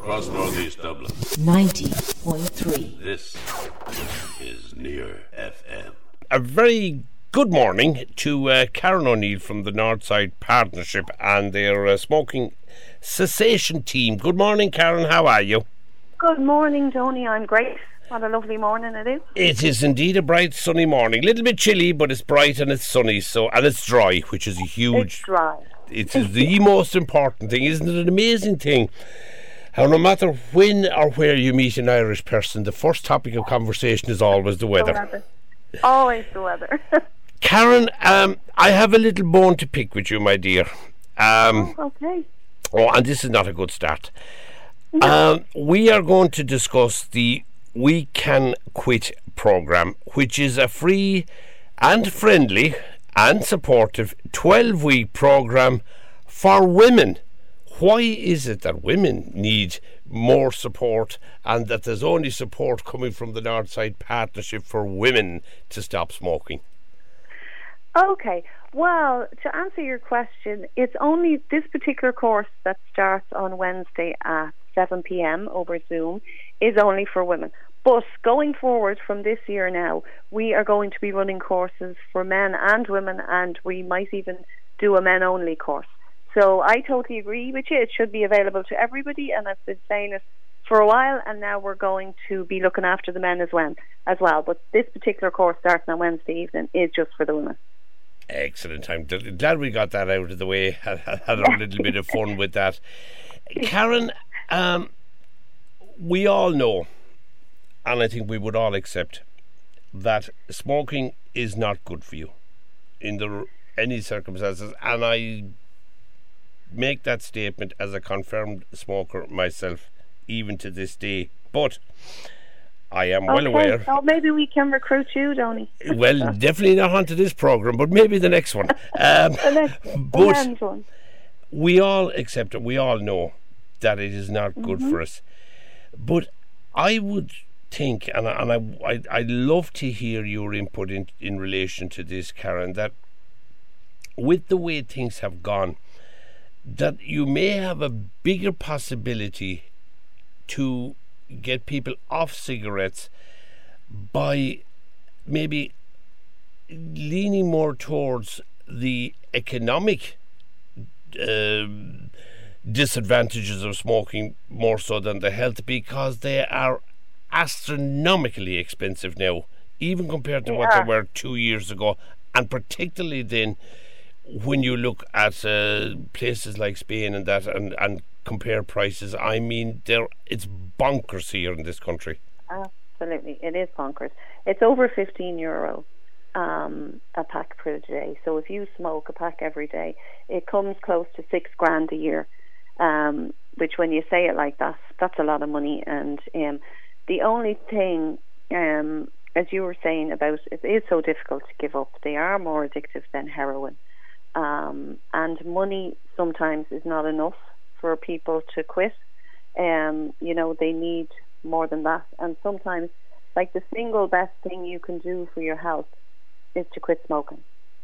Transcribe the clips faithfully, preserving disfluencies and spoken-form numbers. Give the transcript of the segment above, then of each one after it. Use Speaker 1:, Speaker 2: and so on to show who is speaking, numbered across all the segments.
Speaker 1: across northeast Dublin.
Speaker 2: ninety point three.
Speaker 1: This is Near F M.
Speaker 3: A very good morning to uh, Karen O'Neill from the Northside Partnership and their uh, smoking cessation team. Good morning, Karen. How are you?
Speaker 4: Good morning, Tony. I'm great. What a lovely morning it is.
Speaker 3: It is indeed a bright, sunny morning. A little bit chilly, but it's bright and it's sunny, so and it's dry, which is a huge...
Speaker 4: It's dry.
Speaker 3: It is the most important thing. Isn't it an amazing thing? How no matter when or where you meet an Irish person, the first topic of conversation is always the weather.
Speaker 4: The weather. Always the weather.
Speaker 3: Karen, um, I have a little bone to pick with you, my dear. Um,
Speaker 4: oh, okay.
Speaker 3: Oh, and this is not a good start. Um, we are going to discuss the We Can Quit programme, which is a free and friendly and supportive twelve-week programme for women. Why is it that women need more support and that there's only support coming from the Northside Partnership for women to stop smoking?
Speaker 4: Okay, well, to answer your question, it's only this particular course that starts on Wednesday at seven p.m. over Zoom is only for women. But going forward from this year now, we are going to be running courses for men and women, and we might even do a men-only course. So I totally agree with you. It should be available to everybody, and I've been saying it for a while, and now we're going to be looking after the men as well. As well. But this particular course starting on Wednesday evening is just for the women.
Speaker 3: Excellent. I'm glad we got that out of the way. Had, had a little bit of fun with that. Karen, um, we all know, and I think we would all accept, that smoking is not good for you in the any circumstances, and I make that statement as a confirmed smoker myself, even to this day. But I am
Speaker 4: okay,
Speaker 3: well aware.
Speaker 4: So maybe we can recruit you, Tony.
Speaker 3: Well, definitely not onto this programme, but maybe the next one. Um,
Speaker 4: the next,
Speaker 3: but
Speaker 4: the next one.
Speaker 3: We all accept it. We all know that it is not good
Speaker 4: mm-hmm.
Speaker 3: for us. But I would think, and I, and I, I, I love to hear your input in, in relation to this, Karen, that with the way things have gone, that you may have a bigger possibility to get people off cigarettes by maybe leaning more towards the economic uh, disadvantages of smoking more so than the health, because they are astronomically expensive now, even compared to
Speaker 4: they
Speaker 3: what
Speaker 4: are.
Speaker 3: they were two years ago, and particularly then when you look at uh, places like Spain and that and, and compare prices. I mean, there it's bonkers here in this country.
Speaker 4: Absolutely, it is bonkers. It's over fifteen euro um, a pack per day. So if you smoke a pack every day, it comes close to six grand a year. Um, which, when you say it like that, that's a lot of money. And um, the only thing, um, as you were saying about it is so difficult to give up. They are more addictive than heroin. Um, and money sometimes is not enough for people to quit. Um, you know, they need more than that. And sometimes, like, the single best thing you can do for your health is to quit smoking.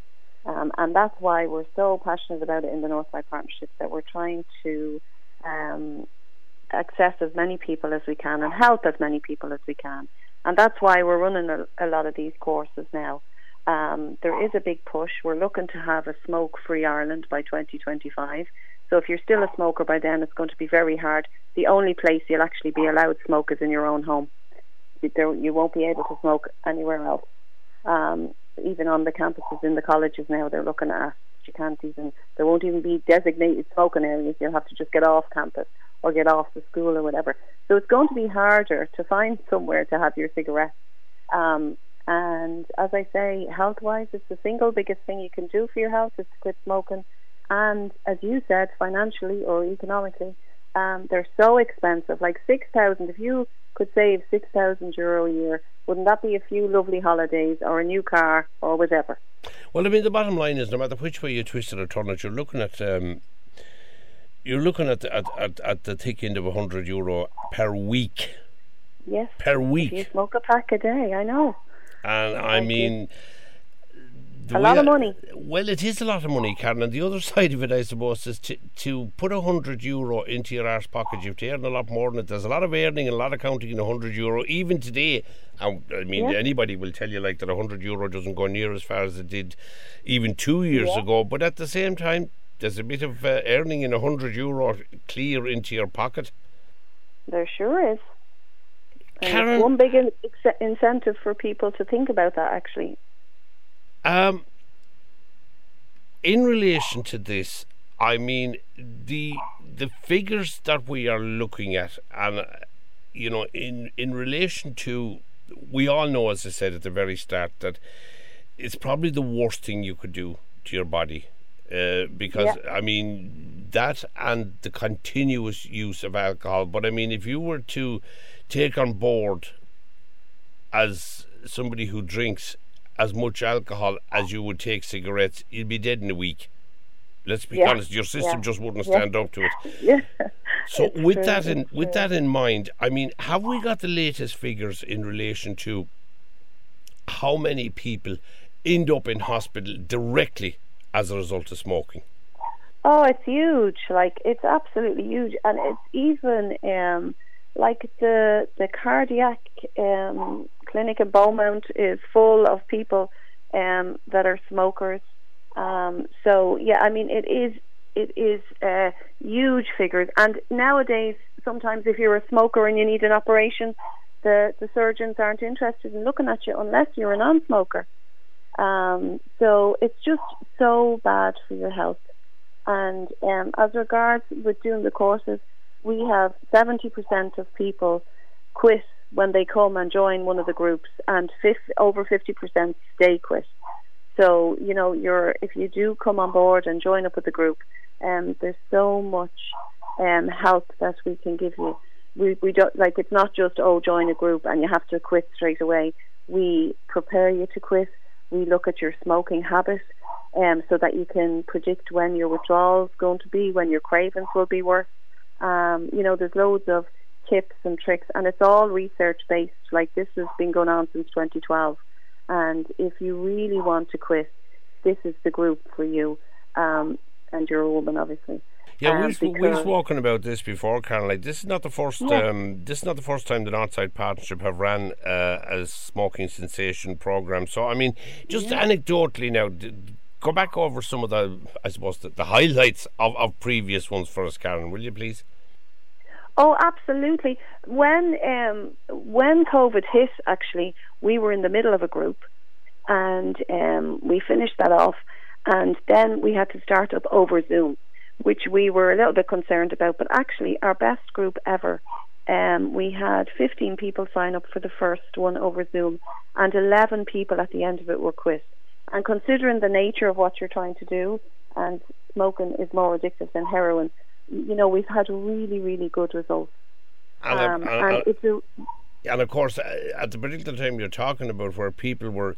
Speaker 4: Um, and that's why we're so passionate about it in the Northside Partnership, that we're trying to um, access as many people as we can and help as many people as we can. And that's why we're running a, a lot of these courses now. Um, there is a big push. We're looking to have a smoke-free Ireland by twenty twenty-five. So if you're still a smoker by then, it's going to be very hard. The only place you'll actually be allowed smoke is in your own home. There, you won't be able to smoke anywhere else. Um, even on the campuses in the colleges now, they're looking at, you can't even, there won't even be designated smoking areas. You'll have to just get off campus or get off the school or whatever. So it's going to be harder to find somewhere to have your cigarettes. Um, and as I say, health-wise, it's the single biggest thing you can do for your health is to quit smoking. And as you said, financially or economically, um, they're so expensive. Like six thousand, if you could save six thousand euro a year, wouldn't that be a few lovely holidays or a new car or whatever?
Speaker 3: Well, I mean, the bottom line is, no matter which way you twist it or turn it, you're looking at um, you're looking at at, at, at the thick end of a hundred euro per week.
Speaker 4: Yes,
Speaker 3: per week.
Speaker 4: If you smoke a pack a day, I know.
Speaker 3: And I mean, the
Speaker 4: a lot
Speaker 3: way
Speaker 4: of money.
Speaker 3: I, well, it is a lot of money, Karen. And the other side of it, I suppose, is to, to put a hundred euro into your arse pocket. You have to earn a lot more than it. There's a lot of earning and a lot of counting in a hundred euro. Even today, I, I mean,
Speaker 4: Yeah.
Speaker 3: anybody will tell you like that a hundred euro doesn't go near as far as it did even two years
Speaker 4: Yeah.
Speaker 3: ago. But at the same time, there's a bit of uh, earning in a hundred euro clear into your pocket.
Speaker 4: There sure is. And
Speaker 3: Karen-
Speaker 4: it's one big in- ex- incentive for people to think about that, actually.
Speaker 3: Um, in relation to this, I mean the the figures that we are looking at, and uh, you know, in in relation to, we all know, as I said at the very start, that it's probably the worst thing you could do to your body, uh, because
Speaker 4: Yeah.
Speaker 3: I mean that and the continuous use of alcohol. But I mean, if you were to take on board as somebody who drinks as much alcohol as you would take cigarettes, you'd be dead in a week. Let's be
Speaker 4: Yeah,
Speaker 3: honest, your system
Speaker 4: yeah,
Speaker 3: just wouldn't
Speaker 4: yeah.
Speaker 3: stand up to it.
Speaker 4: Yeah.
Speaker 3: So
Speaker 4: It's
Speaker 3: with
Speaker 4: true,
Speaker 3: that in
Speaker 4: it's
Speaker 3: with
Speaker 4: true.
Speaker 3: that in mind, I mean, have we got the latest figures in relation to how many people end up in hospital directly as a result of smoking?
Speaker 4: Oh, it's huge. Like, it's absolutely huge. And it's even um, like the the cardiac um, clinic in Beaumont is full of people um, that are smokers. Um, so yeah, I mean, it is it is uh, huge figures. And nowadays, sometimes if you're a smoker and you need an operation, the the surgeons aren't interested in looking at you unless you're a non-smoker. Um, so it's just so bad for your health. And um, as regards with doing the courses, we have seventy percent of people quit when they come and join one of the groups, and fifty, over fifty percent stay quit. So, you know, you're if you do come on board and join up with the group, um, there's so much um, help that we can give you. We we don't like it's not just oh join a group and you have to quit straight away. We prepare you to quit. We look at your smoking habit, um, so that you can predict when your withdrawal is going to be, when your cravings will be worse. Um, you know, there's loads of tips and tricks, and it's all research based. Like, this has been going on since twenty twelve. And if you really want to quit, this is the group for you. Um, and you're a woman, obviously.
Speaker 3: Yeah,
Speaker 4: Um,
Speaker 3: we've, we've
Speaker 4: because-
Speaker 3: spoken about this before, Karen. Like, this is not the first.
Speaker 4: Yeah.
Speaker 3: Um, this is not the first time the Northside Partnership have ran uh, a smoking cessation program. So, I mean, just anecdotally now, d- go back over some of the, I suppose, the, the highlights of, of previous ones for us, Karen. Will you please?
Speaker 4: Oh, absolutely. When um, when COVID hit, actually, we were in the middle of a group, and um, we finished that off, and then we had to start up over Zoom, which we were a little bit concerned about. But actually, our best group ever. Um, we had fifteen people sign up for the first one over Zoom, and eleven people at the end of it were quit. And considering the nature of what you're trying to do, and smoking is more addictive than heroin, you know, we've had really, really good results.
Speaker 3: And, uh,
Speaker 4: Um,
Speaker 3: and,
Speaker 4: and
Speaker 3: and,
Speaker 4: it's a,
Speaker 3: and of course, uh, at the particular time you're talking about, where people were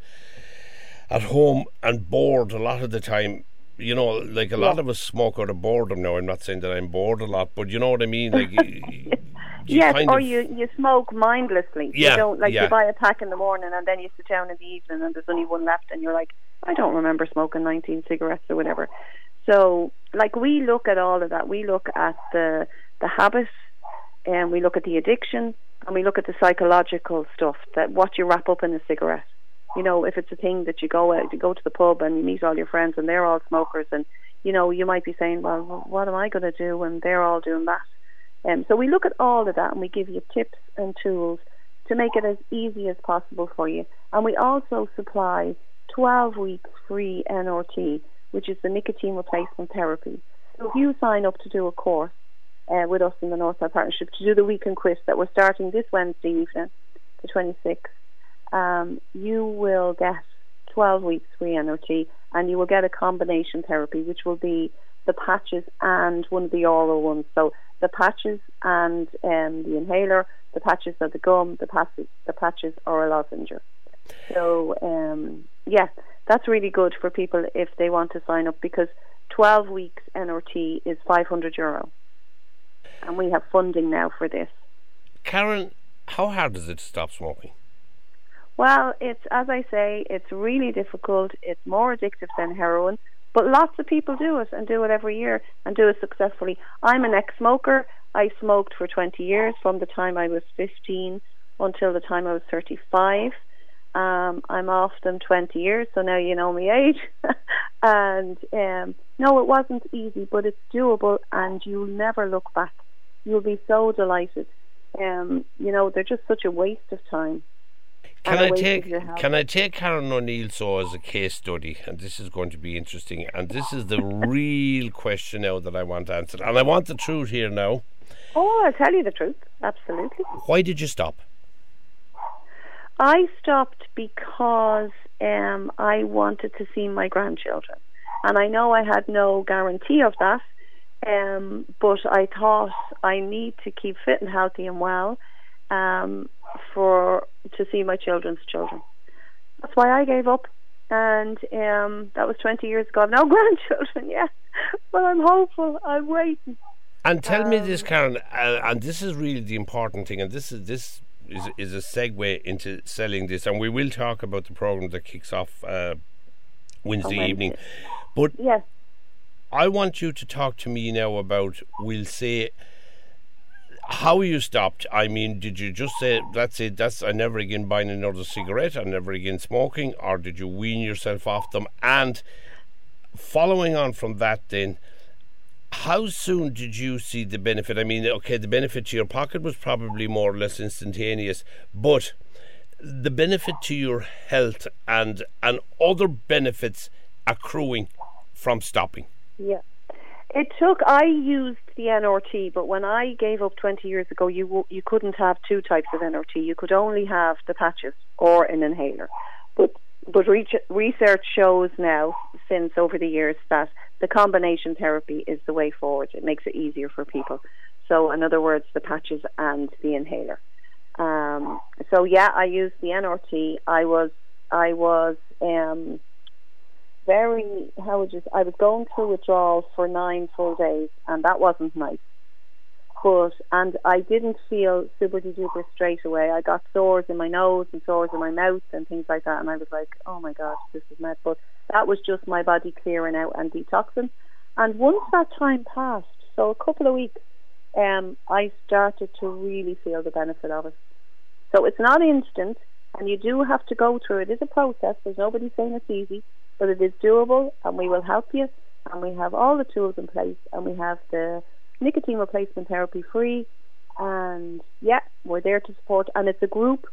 Speaker 3: at home and bored a lot of the time, you know, like a lot
Speaker 4: Yeah.
Speaker 3: of us smoke out of boredom now. I'm not saying that I'm bored a lot, but you know what I mean? Like, you, you
Speaker 4: yes,
Speaker 3: kind
Speaker 4: or
Speaker 3: of,
Speaker 4: you, you smoke mindlessly.
Speaker 3: Yeah,
Speaker 4: You don't, like,
Speaker 3: yeah.
Speaker 4: you buy a pack in the morning and then you sit down in the evening and there's only one left and you're like, I don't remember smoking nineteen cigarettes or whatever. So, like, we look at all of that. We look at the the habit, and we look at the addiction, and we look at the psychological stuff, that what you wrap up in a cigarette. You know, if it's a thing that you go out, you go to the pub and you meet all your friends and they're all smokers, and you know, you might be saying, well, what am I going to do when they're all doing that? Um, so we look at all of that and we give you tips and tools to make it as easy as possible for you. And we also supply twelve weeks free N R T, which is the nicotine replacement therapy. So if you sign up to do a course uh, with us in the Northside Partnership to do the weekend quiz that we're starting this Wednesday evening, the twenty-sixth, um, you will get twelve weeks free N R T, and you will get a combination therapy, which will be the patches and one of the oral ones. So the patches and um, the inhaler, the patches are the gum, the patches, the patches are a lozenge. So um, yeah, that's really good for people if they want to sign up, because twelve weeks N R T is five hundred euro, and we have funding now for this.
Speaker 3: Karen, how hard is it to stop smoking?
Speaker 4: Well, it's, as I say, it's really difficult. It's more addictive than heroin, but lots of people do it and do it every year and do it successfully. I'm an ex-smoker. I smoked for twenty years, from the time I was fifteen until the time I was thirty-five. Um, I'm off them twenty years, so now you know my age. and um, no, it wasn't easy, but it's doable, and you'll never look back. You'll be so delighted. Um, you know, they're just such a waste of time.
Speaker 3: Can I take Can I take Karen O'Neill so as a case study? And this is going to be interesting. And this is the real question now that I want answered. And I want the truth here now.
Speaker 4: Oh, I'll tell you the truth. Absolutely.
Speaker 3: Why did you stop?
Speaker 4: I stopped because um, I wanted to see my grandchildren. And I know I had no guarantee of that. Um, but I thought I need to keep fit and healthy and well um, for to see my children's children. That's why I gave up, and um, that was twenty years ago. I've no grandchildren yet, but I'm hopeful. I'm waiting.
Speaker 3: And tell
Speaker 4: um,
Speaker 3: me this, Karen, uh, and this is really the important thing, and this is this is is a segue into selling this, and we will talk about the program that kicks off uh, Wednesday, Wednesday evening. But
Speaker 4: yes.
Speaker 3: I want you to talk to me now about, we'll say, how you stopped. I mean, did you just say, that's it, that's, I never again buying another cigarette, I never again smoking, or did you wean yourself off them? And following on from that then, how soon did you see the benefit? I mean, okay, the benefit to your pocket was probably more or less instantaneous, but the benefit to your health and, and other benefits accruing from stopping.
Speaker 4: Yeah, it took. I used the N R T, but when I gave up twenty years ago, you you couldn't have two types of N R T. You could only have the patches or an inhaler. But but re- research shows now, since over the years, that the combination therapy is the way forward. It makes it easier for people. So, in other words, the patches and the inhaler. Um, so yeah, I used the N R T. I was I was. Um, Very, how would you say, I was going through withdrawal for nine full days, and that wasn't nice. But, and I didn't feel super duper straight away. I got sores in my nose and sores in my mouth and things like that, and I was like, oh my God, this is mad. But that was just my body clearing out and detoxing. And once that time passed, so a couple of weeks, um, I started to really feel the benefit of it. So it's not instant, and you do have to go through it. It is a process. There's nobody saying it's easy. But it is doable, and we will help you, and we have all the tools in place, and we have the nicotine replacement therapy free, and yeah, we're there to support, and it's a group,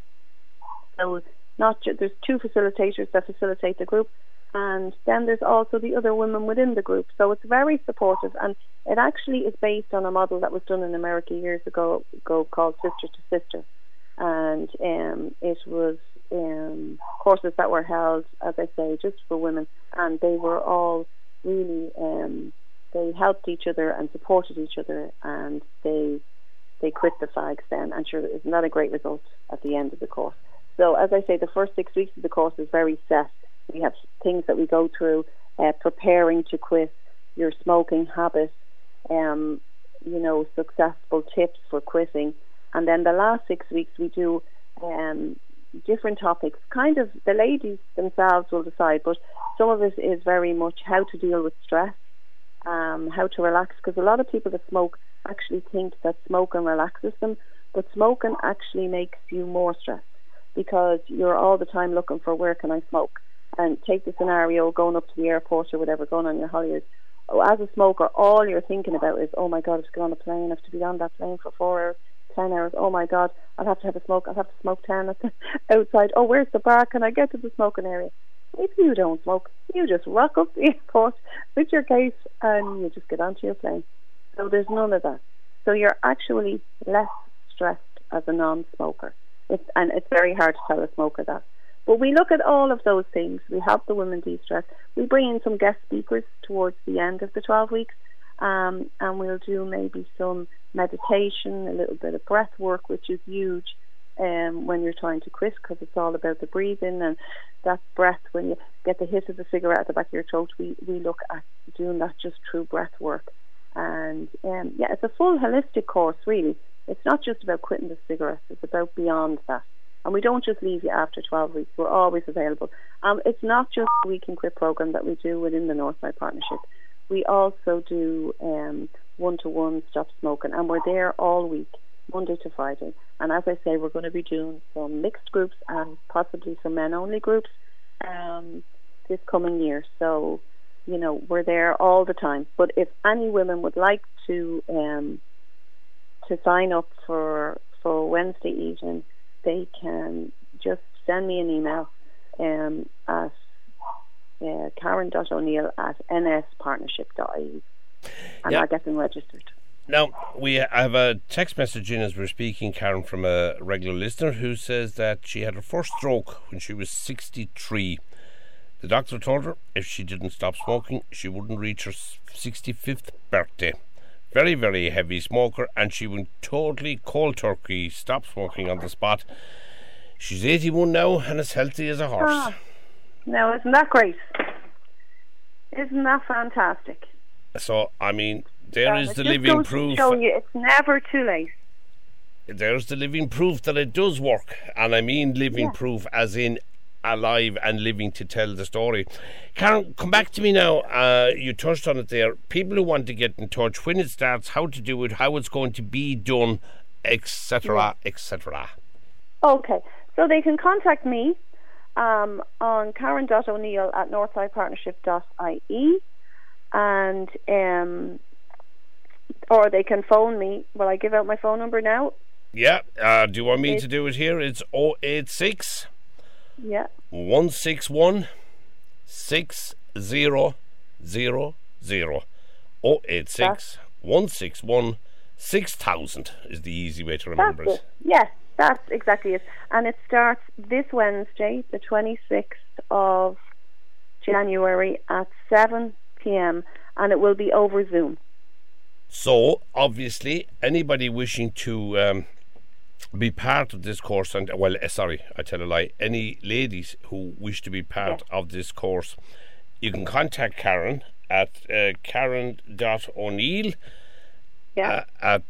Speaker 4: so not ju- there's two facilitators that facilitate the group, and then there's also the other women within the group, so it's very supportive, and it actually is based on a model that was done in America years ago, ago called Sister to Sister, and um, it was Um, courses that were held, as I say, just for women, and they were all really um, they helped each other and supported each other, and they they quit the fags then, and sure, isn't that a great result at the end of the course? So as I say, the first six weeks of the course is very set. We have things that we go through, uh, preparing to quit, your smoking habit, um, you know, successful tips for quitting, and then the last six weeks we do um, different topics. Kind of the ladies themselves will decide, but some of it is very much how to deal with stress, um, how to relax, because a lot of people that smoke actually think that smoking relaxes them, but smoking actually makes you more stressed because you're all the time looking for where can I smoke. And take the scenario going up to the airport or whatever, going on your holidays. Oh, as a smoker, all you're thinking about is, oh my God, I have to get on a plane, I have to be on that plane for four hours, ten hours, oh my God, I'll have to have a smoke, I'll have to smoke ten at the outside, oh where's the bar, can I get to the smoking area? If you don't smoke, you just rock up the airport with your case and you just get onto your plane. So there's none of that. So you're actually less stressed as a non-smoker. It's, and it's very hard to tell a smoker that. But we look at all of those things. We help the women de-stress. We bring in some guest speakers towards the end of the twelve weeks, um, and we'll do maybe some meditation, a little bit of breath work, which is huge um, when you're trying to quit, because it's all about the breathing and that breath. When you get the hit of the cigarette at the back of your throat, we, we look at doing that just through breath work. And um, yeah, it's a full holistic course, really. It's not just about quitting the cigarettes, it's about beyond that. And we don't just leave you after twelve weeks. We're always available. Um, it's not just the We Can Quit program that we do within the Northside Partnership. We also do um, one-to-one Stop Smoking, and we're there all week, Monday to Friday. And as I say, we're going to be doing some mixed groups and possibly some men-only groups um, this coming year. So, you know, we're there all the time. But if any women would like to um, to sign up for for Wednesday evening, they can just send me an email um, at uh, karen.o'neill at nspartnership.ie and
Speaker 3: yeah.
Speaker 4: I'll get them registered.
Speaker 3: Now, we have a text message in as we're speaking, Karen, from a regular listener who says that she had her first stroke when she was sixty-three. The doctor told her if she didn't stop smoking, she wouldn't reach her sixty-fifth birthday. Very, very heavy smoker, and she went totally cold turkey, stop smoking on the spot. She's eighty-one now and as healthy as a horse.
Speaker 4: Ah, now, isn't that great? Isn't that fantastic?
Speaker 3: So, I mean, there
Speaker 4: um,
Speaker 3: is the
Speaker 4: just
Speaker 3: living
Speaker 4: goes
Speaker 3: proof.
Speaker 4: To show you it's never too late.
Speaker 3: There's the living proof that it does work. And I mean living
Speaker 4: yeah.
Speaker 3: proof as in alive and living to tell the story. Karen, come back to me now. Uh, you touched on it there. People who want to get in touch, when it starts, how to do it, how it's going to be done, et cetera, et cetera.
Speaker 4: Okay, so they can contact me um, on karen.o'neill at northsidepartnership.ie and um, or they can phone me. Will I give out my phone number now?
Speaker 3: Yeah, uh, do you want me
Speaker 4: it's,
Speaker 3: to do it here? It's oh eight six
Speaker 4: Yeah.
Speaker 3: one six one six zero zero zero. oh eight six one six one six thousand is the easy way to remember
Speaker 4: That's
Speaker 3: it.
Speaker 4: it. Yes, that's exactly it. And it starts this Wednesday, the twenty-sixth of January at seven p.m. and it will be over Zoom.
Speaker 3: So, obviously, anybody wishing to um, be part of this course, and well, uh, sorry, I tell a lie, any ladies who wish to be part
Speaker 4: yes.
Speaker 3: of this course, you can contact Karen at uh, karen.o'neill
Speaker 4: yeah.
Speaker 3: uh, at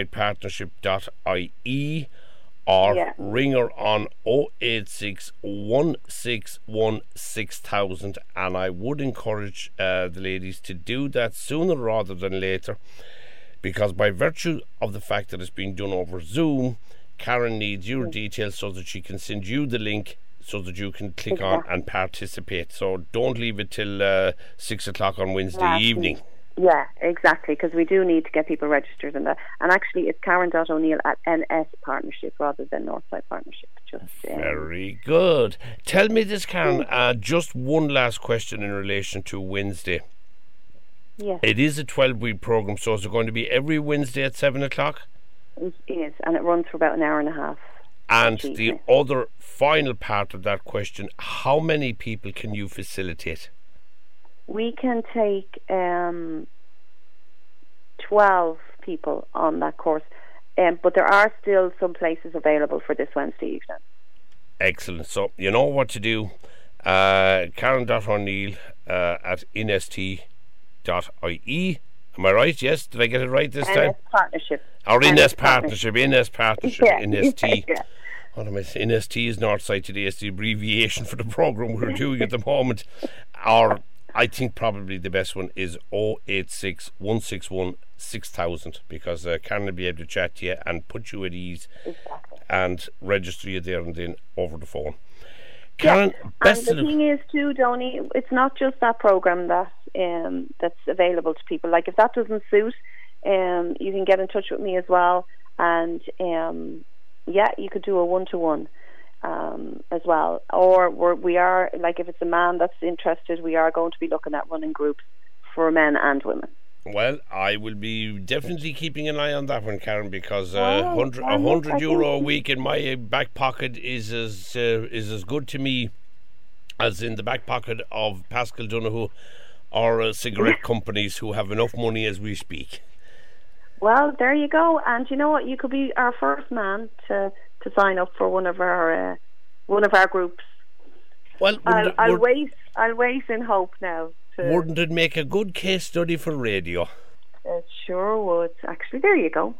Speaker 3: northsidepartnership.ie or
Speaker 4: yeah.
Speaker 3: ring her on oh eight six one six one six thousand, and I would encourage uh, the ladies to do that sooner rather than later, because by virtue of the fact that it's being done over Zoom, Karen needs your details so that she can send you the link so that you can click
Speaker 4: exactly.
Speaker 3: on and participate. So don't leave it till uh, six o'clock on Wednesday
Speaker 4: Last
Speaker 3: evening.
Speaker 4: week. Yeah, exactly, because we do need to get people registered in that. And actually, it's karen.o'neill at N S Partnership rather than Northside Partnership. Just um,
Speaker 3: Very good. Tell me this, Karen, uh, just one last question in relation to Wednesday.
Speaker 4: Yes.
Speaker 3: It is a twelve-week programme, so is it going to be every Wednesday at seven o'clock?
Speaker 4: It is, and it runs for about an hour and a half.
Speaker 3: And the other final part of that question, how many people can you facilitate?
Speaker 4: We can take um, twelve people on that course, um, but there are still some places available for this Wednesday evening.
Speaker 3: Excellent. So you know what to do. Uh, Karen.O'Neill uh, at N S T dot I E. Am I right? Yes? Did I get it right this
Speaker 4: N S
Speaker 3: time?
Speaker 4: Partnership.
Speaker 3: Or N S
Speaker 4: Partnership.
Speaker 3: Partnership. N S Partnership.
Speaker 4: Yeah.
Speaker 3: N S T.
Speaker 4: Yeah.
Speaker 3: What am I saying? N S T is Northside today. It's the abbreviation for the programme we're doing at the moment. Or I think probably the best one is oh eight six one six one six thousand, because uh, Karen will be able to chat to you and put you at ease
Speaker 4: exactly.
Speaker 3: and register you there and then over the phone. Karen,
Speaker 4: yeah.
Speaker 3: best
Speaker 4: and the
Speaker 3: of
Speaker 4: thing is too, Donny, it's not just that programme that um, that's available to people. Like if that doesn't suit, um, you can get in touch with me as well, and um, yeah, you could do a one-to-one. Um, as well, or we're, we are like if it's a man that's interested, we are going to be looking at running groups for men and women.
Speaker 3: Well, I will be definitely keeping an eye on that one, Karen, because uh,
Speaker 4: oh,
Speaker 3: hundred a hundred euro a week in my back pocket is as uh, is as good to me as in the back pocket of Pascal Donoghue or uh, cigarette companies who have enough money as we speak.
Speaker 4: Well, there you go, and you know what? You could be our first man to. to sign up for one of our uh, one of our groups.
Speaker 3: Well,
Speaker 4: I'll,
Speaker 3: it,
Speaker 4: I'll wait. I'll wait in hope now. To
Speaker 3: wouldn't it make a good case study for radio?
Speaker 4: It sure would. Actually, there you go.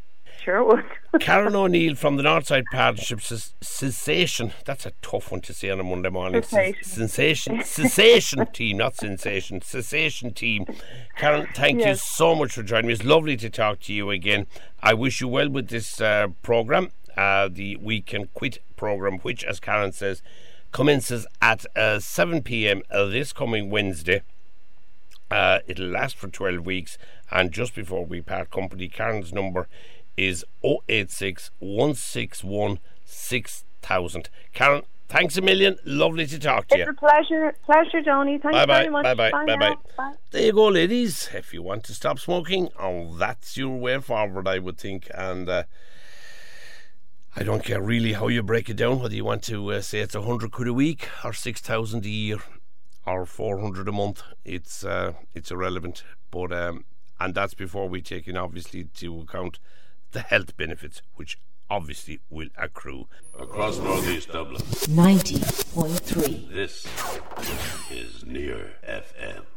Speaker 4: sure would.
Speaker 3: Karen O'Neill from the Northside Partnership Sensation. That's a tough one to say on a Monday morning.
Speaker 4: Sensation.
Speaker 3: Sensation. Cessation team, not sensation. Cessation team. Karen, thank
Speaker 4: yes.
Speaker 3: you so much for joining me. It's lovely to talk to you again. I wish you well with this uh, programme, uh, the We Can Quit programme, which, as Karen says, commences at uh, seven p.m. Uh, this coming Wednesday. Uh, it'll last for twelve weeks, and just before we part company, Karen's number is oh eight six, one six one, six thousand. Karen, thanks a million. Lovely to talk to
Speaker 4: it's
Speaker 3: you.
Speaker 4: It's a pleasure. Pleasure, Tony. Thanks
Speaker 3: bye
Speaker 4: very
Speaker 3: bye.
Speaker 4: much.
Speaker 3: Bye bye.
Speaker 4: Bye
Speaker 3: bye bye.
Speaker 4: bye.
Speaker 3: There you go, ladies. If you want to stop smoking, oh, that's your way forward, I would think. And uh, I don't care really how you break it down, whether you want to uh, say it's a hundred quid a week or six thousand a year or four hundred a month. It's uh, it's irrelevant. But um, and that's before we take in, obviously, to account the health benefits, which obviously will accrue.
Speaker 1: Across Northeast Dublin.
Speaker 2: ninety point three.
Speaker 1: This is Near F M.